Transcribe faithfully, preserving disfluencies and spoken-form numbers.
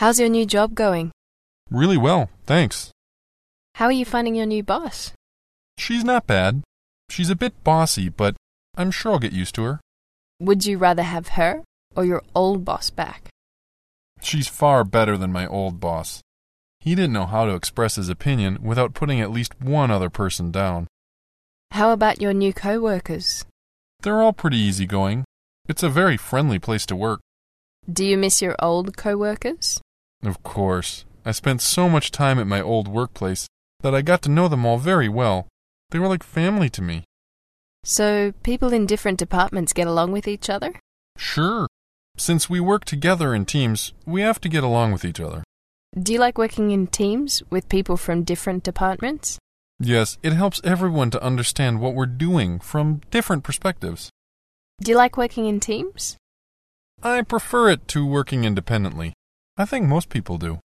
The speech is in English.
How's your new job going? Really well, thanks. How are you finding your new boss? She's not bad. She's a bit bossy, but I'm sure I'll get used to her. Would you rather have her or your old boss back? She's far better than my old boss. He didn't know how to express his opinion without putting at least one other person down. How about your new co-workers? They're all pretty easygoing. It's a very friendly place to work. Do you miss your old co-workers? Of course. I spent so much time at my old workplace that I got to know them all very well. They were like family to me. So people in different departments get along with each other? Sure. Since we work together in teams, we have to get along with each other. Do you like working in teams with people from different departments? Yes, it helps everyone to understand what we're doing from different perspectives. Do you like working in teams? I prefer it to working independently. I think most people do.